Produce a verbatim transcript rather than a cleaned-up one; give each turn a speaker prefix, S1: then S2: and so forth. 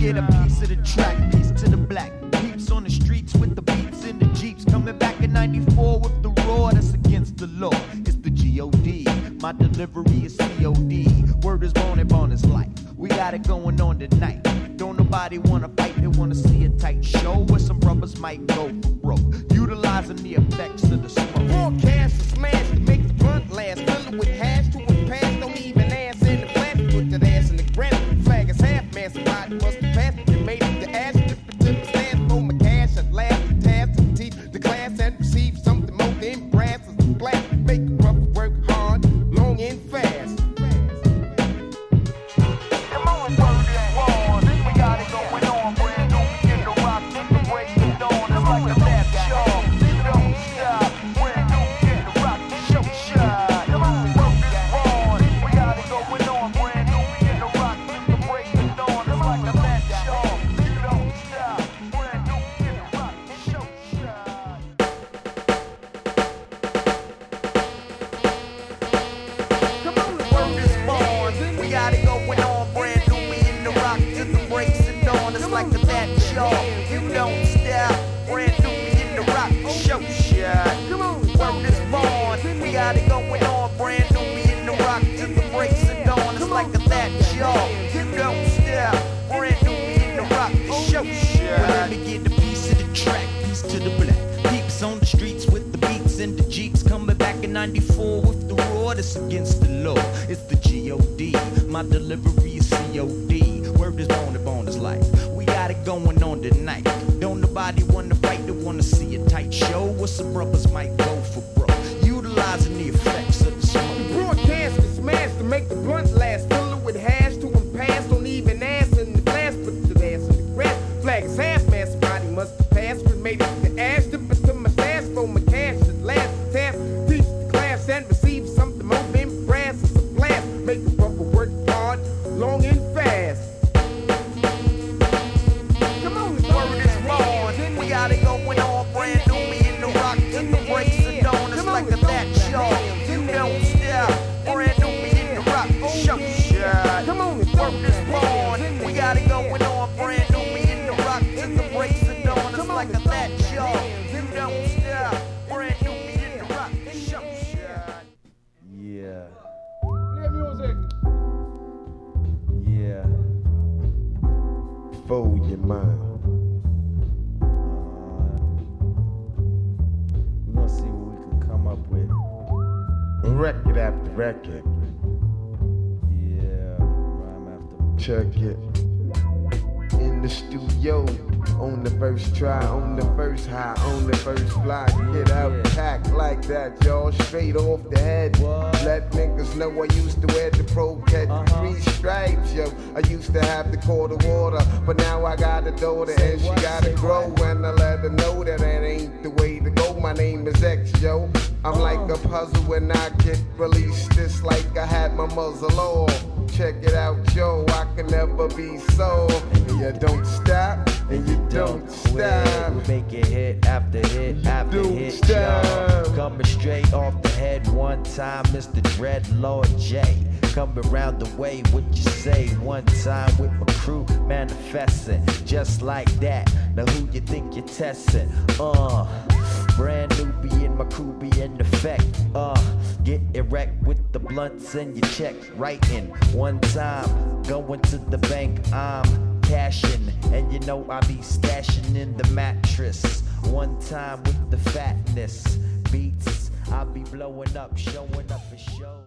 S1: get a piece of the track, piece to the black. Peeps on the streets with the beats in the Jeeps. Coming back in ninety-four with the roar that's against the law. It's the G O D. My delivery is C O D. Word is born and born is life. We got it going on tonight. Don't nobody wanna fight, they wanna see a tight show where some brothers might go for broke. Utilizing the effects of the smoke.
S2: Broadcast and smash to make the blunt last. Fill it with hash to a pass. Don't even ass in the flat. Put that ass in the granite. Flag is half man. Somebody must have passed. They made it the ass. Dip it to the stand for my cash. At last, the task to teach the class and receive something more than brass. As the glass. Make the brother work hard, long and fast.
S3: Come on, word is born. We got it going on. Brand new, begin to rock. The break is dawn. It's like a left show. Don't stop. Brand new, begin to rock. Show shot. Come on, word is born. We got it going on. Brand new, begin to rock. The break is dawn. It's like a left show. Don't stop. Brand new, begin to rock. Show shot.
S2: Come on,
S1: Word is born. We got it going on. Brand new, we in the rock to the breaks and dawn. It's like a that show. You don't stop. Brand new, we in the rock. Show shot.
S2: Come on,
S1: Word is born. We got it going on. Brand new, we in the rock to the breaks and dawn. It's like a that show. You don't stop. Brand new, we in the rock. Show shot. Let me get a piece of the track, piece to the black. Peeps on the streets with the beats and the Jeeps. Coming back in ninety-four with the roar that's against the law. It's the G O D. My delivery is C O D. Word is born and born is life. We got it going on tonight. Don't nobody wanna fight, they wanna see a tight show where some brothers might go for broke. Utilizing the effects of the smoke.
S2: broadcast and smash to make the blunt last. Fill it with hash to and pass. Don't even ass in the glass. Put the ass in the grass. Flag is half man. Somebody must have passed. We made it the ash. Dip it to my stash for my cash. At last, the task. Teach the class and receive something more than brass. It's a blast. Make the brother work hard, long and fast. Come on,
S1: Word is born. We got it going on. Brand new, we in the rock to the breaks and dawn. It's like a that show. You don't stop. Brand new, we in the rock. Show shot.
S2: Come on,
S1: Word is born. We got it going on. Brand new, we in the rock to the breaks and dawn. It's like a that show. You don't stop. Brand new, we in the rock. Show shot.
S4: Yeah,
S2: Play music.
S4: yeah.
S5: Fold your mind.
S4: We're gonna see what we can come up with.
S5: Record after record.
S4: Yeah, rhyme after.
S5: Check it. In the studio, on the first try, on the first high, on the first fly. Get out,
S4: Yeah.
S5: pack like that, y'all. Straight off the head.
S4: What?
S5: Let niggas know I used to wear the pro cat
S4: Uh-huh.
S5: three stripes, yo. I used to have the quarter water, but now I got a daughter
S4: Say
S5: and she
S4: what?
S5: gotta
S4: Say
S5: grow.
S4: what?
S5: And I let her know that that ain't the way to go. My name is X, yo. I'm like a puzzle when I get released. It's like I had my muzzle off. Check it out, yo. I can never be so. And you don't stop, and you don't stop.
S4: We make it hit after hit after
S5: don't
S4: hit,
S5: stop.
S4: y'all. Coming straight off the head one time, Mister Dreadlord J. Coming round the way, what you say? One time with my crew, manifesting just like that. Now who you think you're testing? Uh, brand new be in my crew be in effect. Uh, get erect with the blunts and your check. Writing one time, going to the bank. I'm cashing, and you know I be stashing in the mattress. One time with the fatness beats, I be blowing up, showing up for show.